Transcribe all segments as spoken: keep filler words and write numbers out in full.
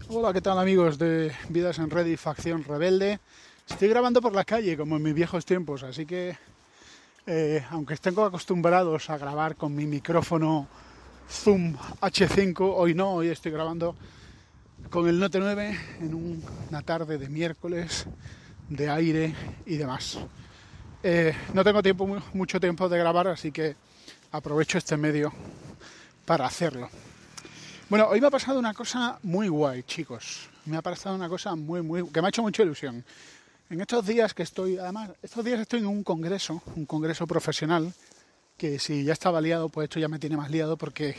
Hola, ¿qué tal amigos de Vidas en Red y Facción Rebelde? Estoy grabando por la calle como en mis viejos tiempos, así que eh, aunque estén acostumbrados a grabar con mi micrófono Zoom hache cinco, hoy no, hoy estoy grabando con el Note nueve en un, una tarde de miércoles de aire y demás. Eh, no tengo tiempo, mucho tiempo de grabar, así que aprovecho este medio para hacerlo. Bueno, hoy me ha pasado una cosa muy guay, chicos. Me ha pasado una cosa muy, muy... que me ha hecho mucha ilusión. En estos días que estoy... Además, estos días estoy en un congreso, un congreso profesional, que si ya estaba liado, pues esto ya me tiene más liado porque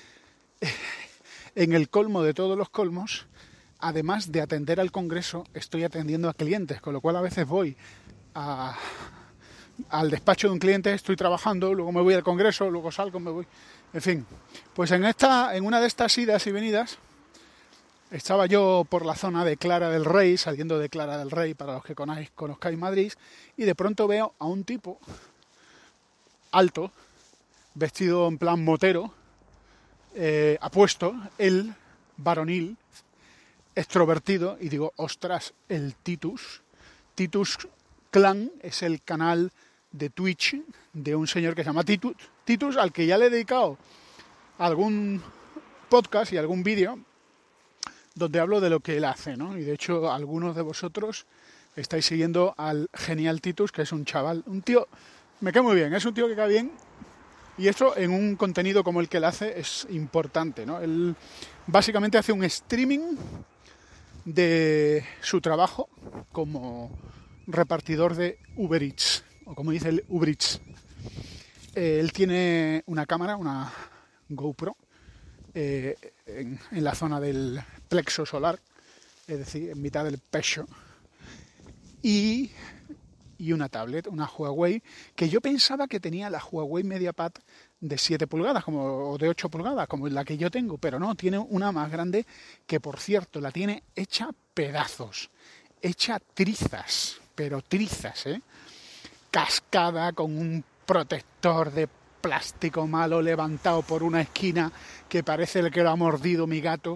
en el colmo de todos los colmos, además de atender al congreso, estoy atendiendo a clientes, con lo cual a veces voy a... al despacho de un cliente, estoy trabajando, luego me voy al congreso, luego salgo, me voy... En fin, pues en esta, en una de estas idas y venidas, estaba yo por la zona de Clara del Rey, saliendo de Clara del Rey, para los que conozcáis, conozcáis Madrid, y de pronto veo a un tipo alto, vestido en plan motero, eh, apuesto, él, varonil, extrovertido, y digo, ostras, el Titus. Titus Clan es el canal de Twitch de un señor que se llama Titus, Titus, al que ya le he dedicado algún podcast y algún vídeo donde hablo de lo que él hace, ¿no? Y de hecho algunos de vosotros estáis siguiendo al genial Titus, que es un chaval, un tío, me cae muy bien, es un tío que cae bien, y esto en un contenido como el que él hace es importante, ¿no? Él básicamente hace un streaming de su trabajo como repartidor de Uber Eats, o como dice el Uber Eats. Eh, él tiene una cámara, una GoPro, eh, en, en la zona del plexo solar, es decir, en mitad del pecho, y, y una tablet, una Huawei, que yo pensaba que tenía la Huawei MediaPad de siete pulgadas como, o de ocho pulgadas, como la que yo tengo, pero no, tiene una más grande que, por cierto, la tiene hecha pedazos, hecha trizas, pero trizas, ¿eh? Cascada, con un protector de plástico malo levantado por una esquina que parece el que lo ha mordido mi gato.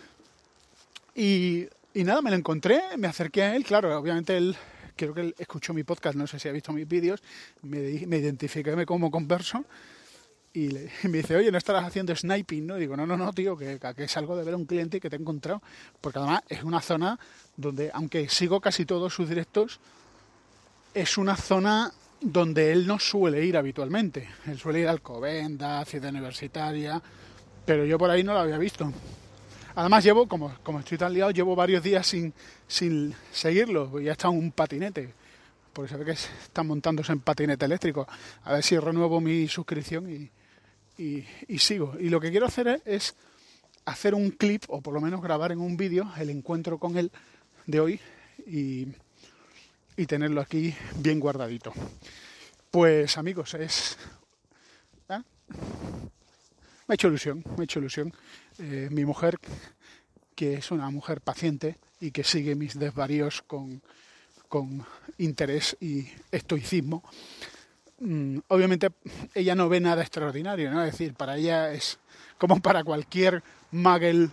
Y, y nada, me lo encontré, me acerqué a él, claro, obviamente él, creo que él escuchó mi podcast, no sé si ha visto mis vídeos, me, me identifiqué como converso y, le, y me dice, oye, ¿no estarás haciendo sniping? ¿No? Y digo, no, no, no, tío, que, que salgo de ver a un cliente que te he encontrado, porque además es una zona donde, aunque sigo casi todos sus directos, es una zona donde él no suele ir habitualmente. Él suele ir a Alcobendas, Ciudad Universitaria, pero yo por ahí no lo había visto. Además llevo, como, como estoy tan liado, llevo varios días sin, sin seguirlo. Ya está en un patinete, porque se ve que están montándose en patinete eléctrico. A ver si renuevo mi suscripción y, y, y sigo. Y lo que quiero hacer es, es hacer un clip, o por lo menos grabar en un vídeo, el encuentro con él de hoy y... y tenerlo aquí bien guardadito. Pues amigos, es... ¿eh? Me ha hecho ilusión, me ha hecho ilusión. Eh, mi mujer, que es una mujer paciente y que sigue mis desvaríos con, con interés y estoicismo, mm, obviamente ella no ve nada extraordinario, ¿no? Es decir, para ella es como para cualquier muggle,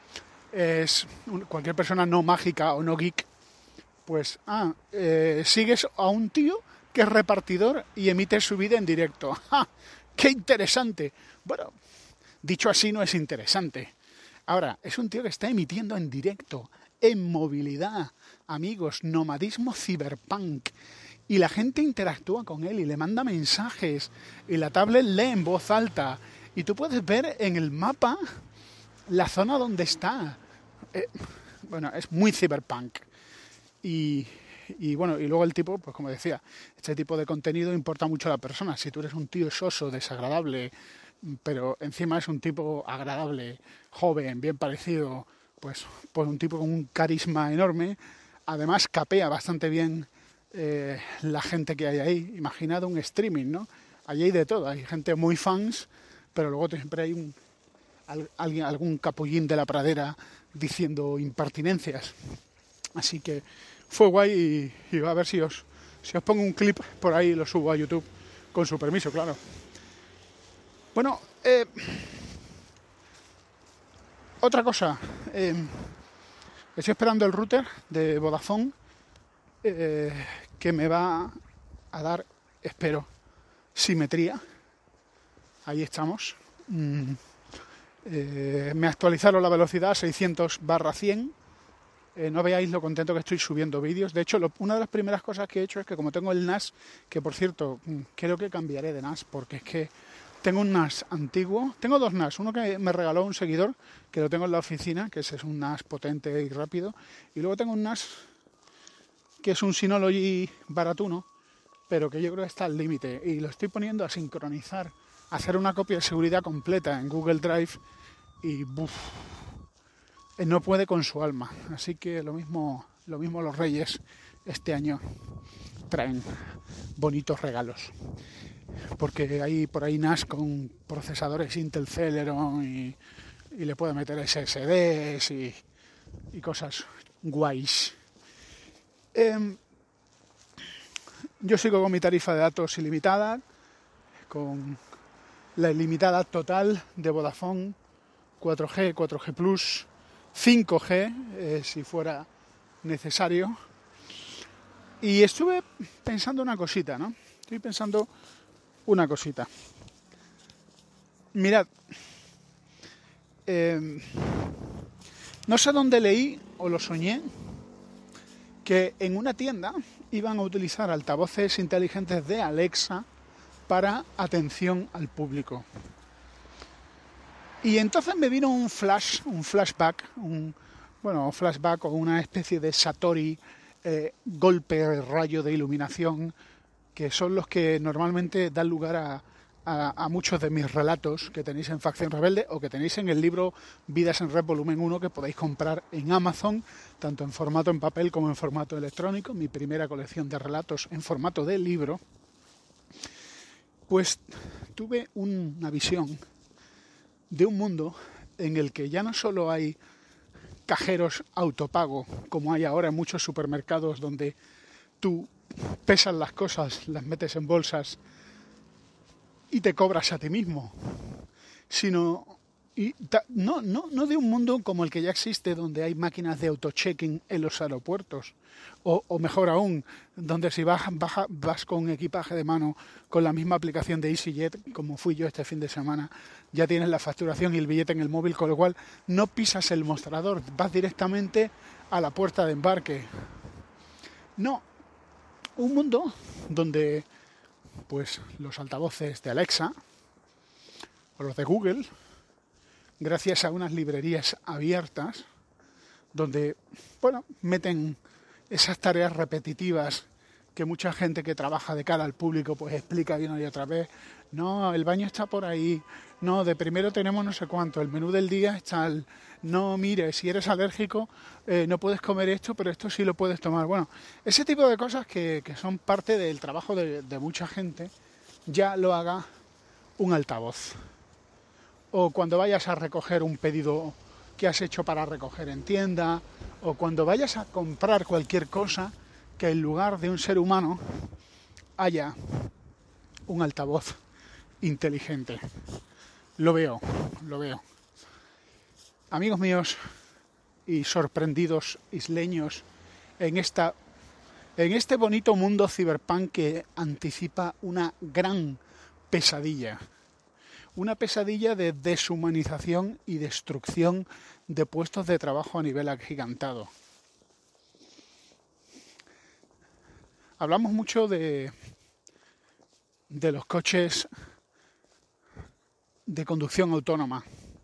es cualquier persona no mágica o no geek, pues, ah, eh, sigues a un tío que es repartidor y emite su vida en directo. ¡Ja! ¡Qué interesante! Bueno, dicho así no es interesante. Ahora, es un tío que está emitiendo en directo, en movilidad, amigos, nomadismo ciberpunk. Y la gente interactúa con él y le manda mensajes. Y la tablet lee en voz alta. Y tú puedes ver en el mapa la zona donde está. Eh, bueno, es muy ciberpunk. Y, y bueno, y luego el tipo, pues como decía, este tipo de contenido importa mucho a la persona. Si tú eres un tío soso, desagradable, pero encima es un tipo agradable, joven, bien parecido, pues, pues un tipo con un carisma enorme, además capea bastante bien eh, la gente que hay ahí. Imaginad un streaming, ¿no? Allí hay de todo, hay gente muy fans, pero luego siempre hay un, alguien, algún capullín de la pradera diciendo impertinencias. Así que fue guay y, y a ver si os, si os pongo un clip por ahí y lo subo a YouTube, con su permiso, claro. Bueno, eh, otra cosa. Eh, Estoy esperando el router de Vodafone eh, que me va a dar, espero, simetría. Ahí estamos. Mm, eh, me actualizaron la velocidad a seiscientos barra cien. Eh, no veáis lo contento que estoy subiendo vídeos. De hecho, lo, una de las primeras cosas que he hecho es que como tengo el N A S, que por cierto, creo que cambiaré de N A S, porque es que tengo un N A S antiguo. Tengo dos N A S. Uno que me regaló un seguidor, que lo tengo en la oficina, que ese es un N A S potente y rápido. Y luego tengo un N A S que es un Synology baratuno, pero que yo creo que está al límite. Y lo estoy poniendo a sincronizar, a hacer una copia de seguridad completa en Google Drive. Y buf, no puede con su alma. Así que lo mismo, lo mismo los Reyes este año traen bonitos regalos. Porque hay por ahí N A S con procesadores Intel Celeron y, y le puede meter S S Ds y, y cosas guays. Eh, yo sigo con mi tarifa de datos ilimitada, con la ilimitada total de Vodafone, cuatro G, cuatro G plus, cinco G, eh, si fuera necesario. Y estuve pensando una cosita, ¿no? Estoy pensando una cosita. Mirad, eh, no sé dónde leí o lo soñé, que en una tienda iban a utilizar altavoces inteligentes de Alexa para atención al público. Y entonces me vino un flash, un flashback, un bueno, flashback o una especie de Satori, eh, golpe, rayo de iluminación, que son los que normalmente dan lugar a, a, a muchos de mis relatos que tenéis en Facción Rebelde o que tenéis en el libro Vidas en Red Volumen uno, que podéis comprar en Amazon, tanto en formato en papel como en formato electrónico, mi primera colección de relatos en formato de libro. Pues tuve una visión de un mundo en el que ya no solo hay cajeros autopago, como hay ahora en muchos supermercados, donde tú pesas las cosas, las metes en bolsas y te cobras a ti mismo, sino y ta, no, no, no de un mundo como el que ya existe, donde hay máquinas de auto-checking en los aeropuertos, o, o mejor aún, donde si vas, vas, vas con equipaje de mano con la misma aplicación de EasyJet, como fui yo este fin de semana, ya tienes la facturación y el billete en el móvil, con lo cual no pisas el mostrador, vas directamente a la puerta de embarque. No, un mundo donde pues los altavoces de Alexa o los de Google, gracias a unas librerías abiertas, donde, bueno, meten esas tareas repetitivas que mucha gente que trabaja de cara al público pues explica una y otra vez. No, el baño está por ahí. No, de primero tenemos no sé cuánto. El menú del día está el... No, mire, si eres alérgico eh, no puedes comer esto, pero esto sí lo puedes tomar. Bueno, ese tipo de cosas que, que son parte del trabajo de, de mucha gente, ya lo haga un altavoz. O cuando vayas a recoger un pedido que has hecho para recoger en tienda, o cuando vayas a comprar cualquier cosa, que en lugar de un ser humano haya un altavoz inteligente. Lo veo, lo veo. Amigos míos y sorprendidos isleños, en esta, en este bonito mundo ciberpunk que anticipa una gran pesadilla. Una pesadilla de deshumanización y destrucción de puestos de trabajo a nivel agigantado. Hablamos mucho de, de los coches de conducción autónoma.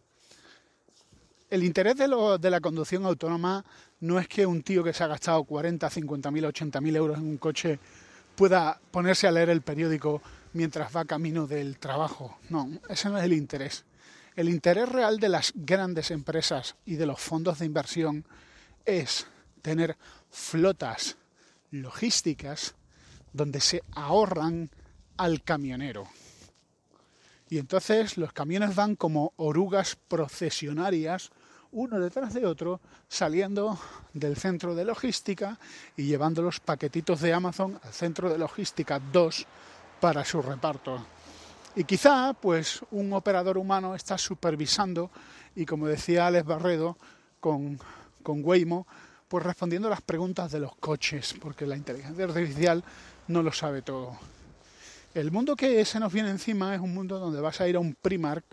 El interés de, lo, de la conducción autónoma no es que un tío que se ha gastado cuarenta, cincuenta mil, ochenta mil euros en un coche pueda ponerse a leer el periódico mientras va camino del trabajo. No, ese no es el interés. El interés real de las grandes empresas y de los fondos de inversión es tener flotas logísticas donde se ahorran al camionero. Y entonces los camiones van como orugas procesionarias, uno detrás de otro, saliendo del centro de logística y llevando los paquetitos de Amazon al centro de logística dos para su reparto. Y quizá pues un operador humano está supervisando y, como decía Alex Barredo, con, con Waymo, pues respondiendo a las preguntas de los coches, porque la inteligencia artificial no lo sabe todo. El mundo que se nos viene encima es un mundo donde vas a ir a un Primark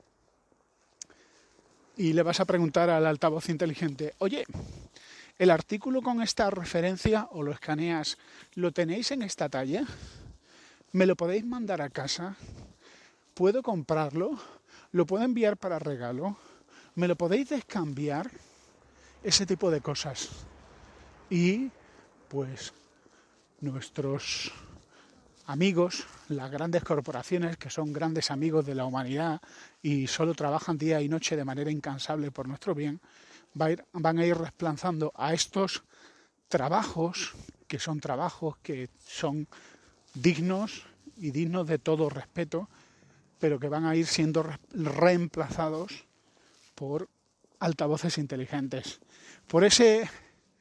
y le vas a preguntar al altavoz inteligente, oye, el artículo con esta referencia, o lo escaneas, ¿lo tenéis en esta talla? ¿Me lo podéis mandar a casa? ¿Puedo comprarlo? ¿Lo puedo enviar para regalo? ¿Me lo podéis descambiar? Ese tipo de cosas. Y pues nuestros amigos, las grandes corporaciones que son grandes amigos de la humanidad y solo trabajan día y noche de manera incansable por nuestro bien, va a ir, van a ir reemplazando a estos trabajos, que son trabajos que son dignos y dignos de todo respeto, pero que van a ir siendo re- reemplazados por altavoces inteligentes. Por ese...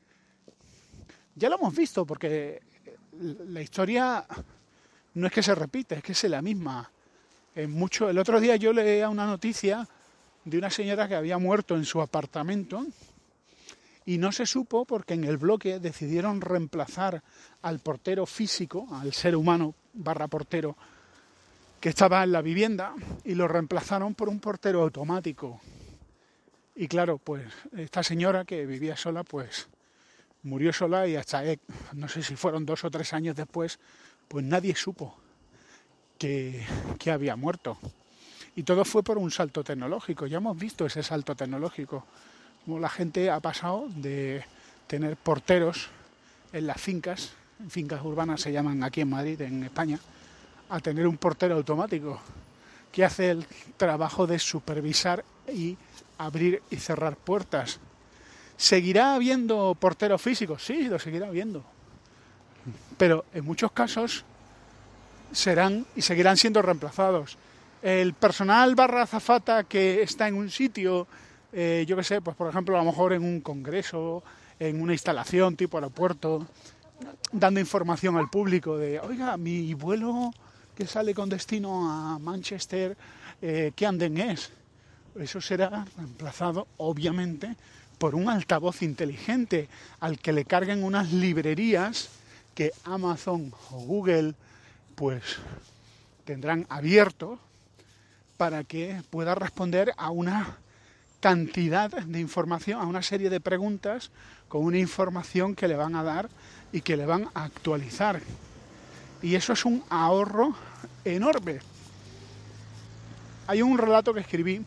Ya lo hemos visto, porque la historia no es que se repite, es que es la misma. En mucho, el otro día yo leía una noticia de una señora que había muerto en su apartamento y no se supo porque en el bloque decidieron reemplazar al portero físico, al ser humano barra portero que estaba en la vivienda, y lo reemplazaron por un portero automático. Y claro, pues esta señora que vivía sola, pues murió sola y hasta, eh, no sé si fueron dos o tres años después, pues nadie supo que, que había muerto. Y todo fue por un salto tecnológico. Ya hemos visto ese salto tecnológico. Como la gente ha pasado de tener porteros en las fincas, en fincas urbanas se llaman aquí en Madrid, en España, a tener un portero automático que hace el trabajo de supervisar y abrir y cerrar puertas. ¿Seguirá habiendo porteros físicos? Sí, lo seguirá habiendo. Pero en muchos casos serán y seguirán siendo reemplazados. El personal barra azafata que está en un sitio, eh, yo qué sé, pues por ejemplo a lo mejor en un congreso, en una instalación tipo aeropuerto, dando información al público de, oiga, mi vuelo que sale con destino a Manchester, eh, ¿qué andén es? Eso será reemplazado, obviamente, por un altavoz inteligente al que le carguen unas librerías que Amazon o Google pues tendrán abierto para que pueda responder a una cantidad de información, a una serie de preguntas con una información que le van a dar y que le van a actualizar. Y eso es un ahorro enorme. Hay un relato que escribí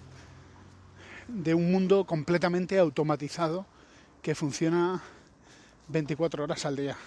de un mundo completamente automatizado que funciona veinticuatro horas al día.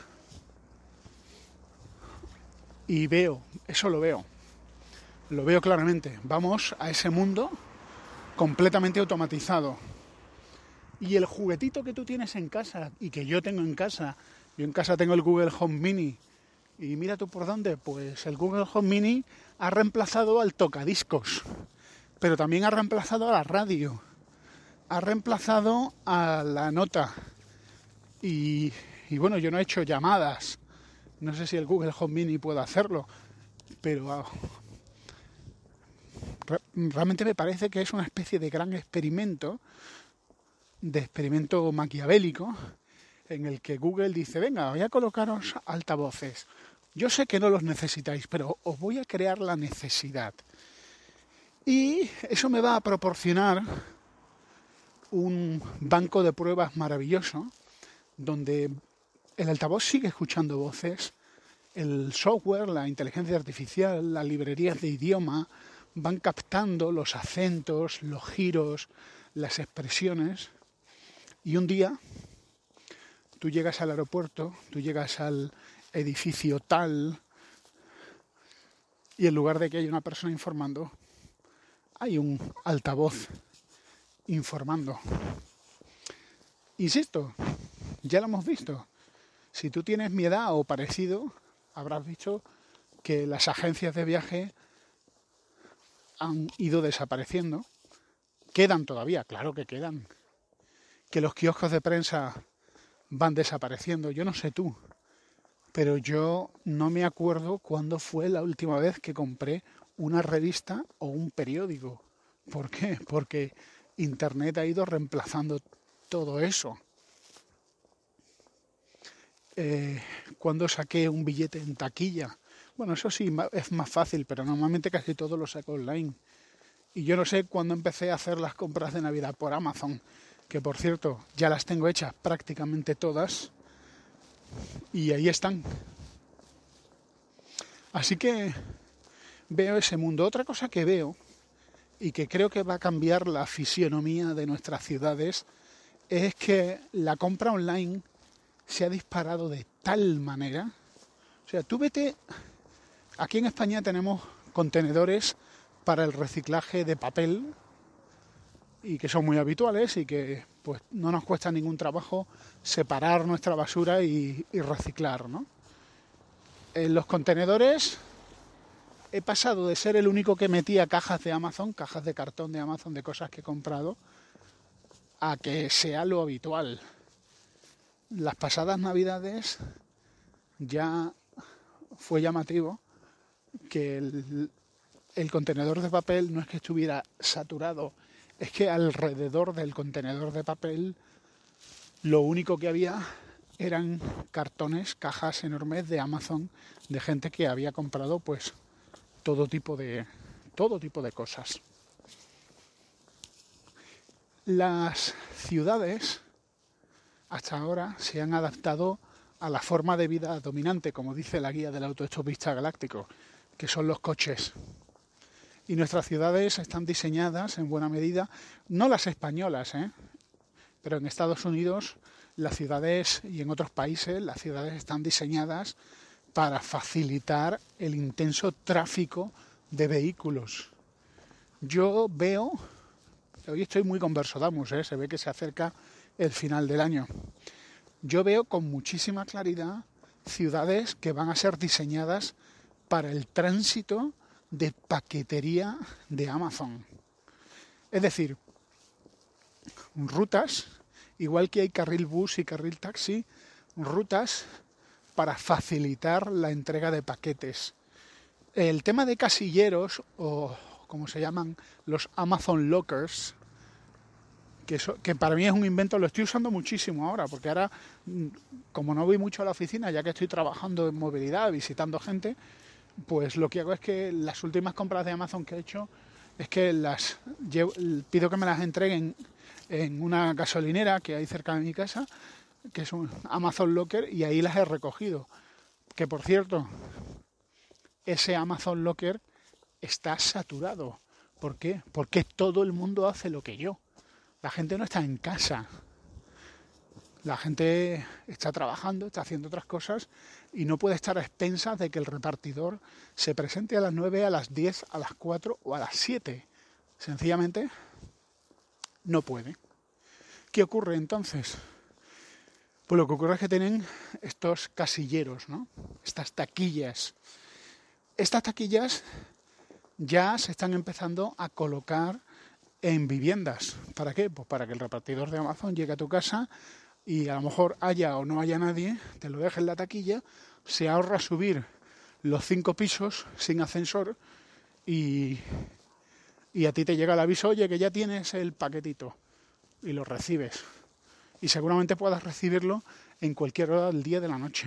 Y veo, eso lo veo, lo veo claramente. Vamos a ese mundo completamente automatizado. Y el juguetito que tú tienes en casa y que yo tengo en casa, yo en casa tengo el Google Home Mini, y mira tú por dónde, pues el Google Home Mini ha reemplazado al tocadiscos, pero también ha reemplazado a la radio, ha reemplazado a la nota. Y, y bueno, yo no he hecho llamadas, no sé si el Google Home Mini puede hacerlo, pero uh, re- realmente me parece que es una especie de gran experimento, de experimento maquiavélico, en el que Google dice, venga, voy a colocaros altavoces. Yo sé que no los necesitáis, pero os voy a crear la necesidad. Y eso me va a proporcionar un banco de pruebas maravilloso, donde el altavoz sigue escuchando voces, el software, la inteligencia artificial, las librerías de idioma van captando los acentos, los giros, las expresiones, y un día tú llegas al aeropuerto, tú llegas al edificio tal, y en lugar de que haya una persona informando, hay un altavoz informando. Insisto, ya lo hemos visto. Si tú tienes mi edad o parecido, habrás visto que las agencias de viaje han ido desapareciendo. Quedan todavía, claro que quedan. Que los kioscos de prensa van desapareciendo. Yo no sé tú, pero yo no me acuerdo cuándo fue la última vez que compré una revista o un periódico. ¿Por qué? Porque Internet ha ido reemplazando todo eso. Eh, cuando saqué un billete en taquilla. Bueno, eso sí es más fácil, pero normalmente casi todo lo saco online. Y yo no sé cuándo empecé a hacer las compras de Navidad por Amazon, que por cierto ya las tengo hechas prácticamente todas y ahí están. Así que veo ese mundo. Otra cosa que veo y que creo que va a cambiar la fisionomía de nuestras ciudades es que la compra online se ha disparado de tal manera. O sea, tú vete, aquí en España tenemos contenedores para el reciclaje de papel y que son muy habituales y que pues no nos cuesta ningún trabajo separar nuestra basura y, y reciclar, ¿no? En los contenedores he pasado de ser el único que metía cajas de Amazon, cajas de cartón de Amazon de cosas que he comprado, a que sea lo habitual. Las pasadas Navidades ya fue llamativo que el, el contenedor de papel no es que estuviera saturado, es que alrededor del contenedor de papel lo único que había eran cartones, cajas enormes de Amazon de gente que había comprado pues todo tipo de todo tipo de cosas. Las ciudades hasta ahora se han adaptado a la forma de vida dominante, como dice la guía del autoestopista galáctico, que son los coches. Y nuestras ciudades están diseñadas en buena medida, no las españolas, ¿eh? pero en Estados Unidos las ciudades y en otros países las ciudades están diseñadas para facilitar el intenso tráfico de vehículos. Yo veo, hoy estoy muy conversodamus, ¿eh? se ve que se acerca el final del año. Yo veo con muchísima claridad ciudades que van a ser diseñadas para el tránsito de paquetería de Amazon. Es decir, rutas, igual que hay carril bus y carril taxi, rutas para facilitar la entrega de paquetes. El tema de casilleros, o como se llaman, los Amazon Lockers, que, eso, que para mí es un invento, lo estoy usando muchísimo ahora, porque ahora, como no voy mucho a la oficina, ya que estoy trabajando en movilidad, visitando gente, pues lo que hago es que las últimas compras de Amazon que he hecho es que las llevo, pido que me las entreguen en una gasolinera que hay cerca de mi casa, que es un Amazon Locker, y ahí las he recogido. Que por cierto, ese Amazon Locker está saturado. ¿Por qué? Porque todo el mundo hace lo que yo. La gente no está en casa. La gente está trabajando, está haciendo otras cosas y no puede estar a expensas de que el repartidor se presente a las nueve, a las diez, a las cuatro o a las siete. Sencillamente no puede. ¿Qué ocurre entonces? Pues lo que ocurre es que tienen estos casilleros, ¿no? Estas taquillas. Estas taquillas ya se están empezando a colocar en viviendas. ¿Para qué? Pues para que el repartidor de Amazon llegue a tu casa y a lo mejor haya o no haya nadie, te lo deje en la taquilla, se ahorra subir los cinco pisos sin ascensor y, y a ti te llega el aviso, oye, que ya tienes el paquetito y lo recibes. Y seguramente puedas recibirlo en cualquier hora del día y de la noche.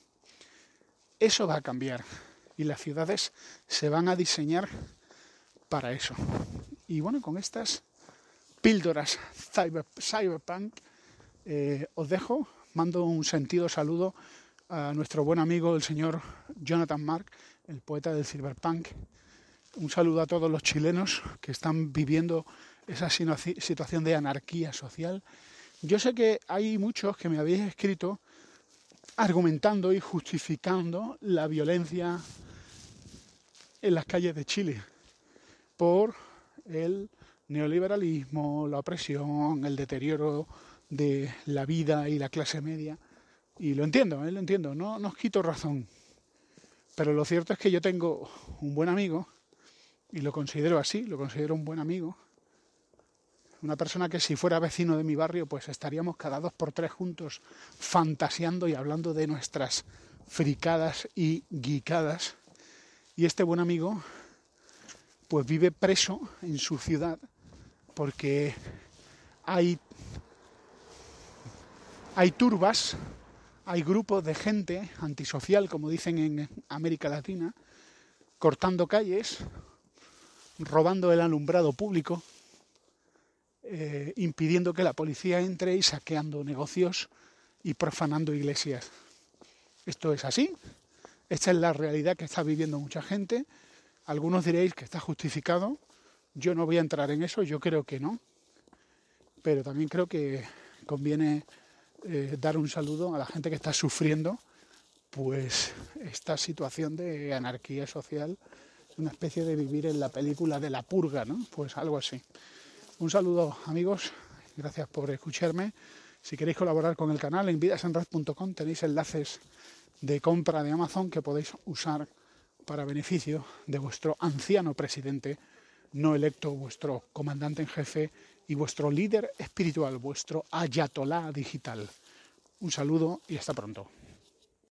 Eso va a cambiar y las ciudades se van a diseñar para eso. Y bueno, con estas píldoras cyber, cyberpunk eh, os dejo, mando un sentido saludo a nuestro buen amigo el señor Jonathan Mark, el poeta del cyberpunk. Un saludo a todos los chilenos que están viviendo esa situación de anarquía social. Yo sé que hay muchos que me habéis escrito argumentando y justificando la violencia en las calles de Chile por el neoliberalismo, la opresión, el deterioro de la vida y la clase media. Y lo entiendo, ¿eh? lo entiendo, no, no os quito razón. Pero lo cierto es que yo tengo un buen amigo, y lo considero así, lo considero un buen amigo, una persona que si fuera vecino de mi barrio, pues estaríamos cada dos por tres juntos fantaseando y hablando de nuestras fricadas y geekadas. Y este buen amigo, pues vive preso en su ciudad porque hay hay turbas, hay grupos de gente antisocial, como dicen en América Latina, cortando calles, robando el alumbrado público, eh, impidiendo que la policía entre y saqueando negocios y profanando iglesias. Esto es así, esta es la realidad que está viviendo mucha gente. Algunos diréis que está justificado, yo no voy a entrar en eso, yo creo que no, pero también creo que conviene eh, dar un saludo a la gente que está sufriendo pues esta situación de anarquía social, una especie de vivir en la película de La Purga, ¿no? Pues algo así. Un saludo, amigos, gracias por escucharme. Si queréis colaborar con el canal, en vidasenraz punto com tenéis enlaces de compra de Amazon que podéis usar para beneficio de vuestro anciano presidente no electo, vuestro comandante en jefe y vuestro líder espiritual, vuestro ayatolá digital. Un saludo y hasta pronto.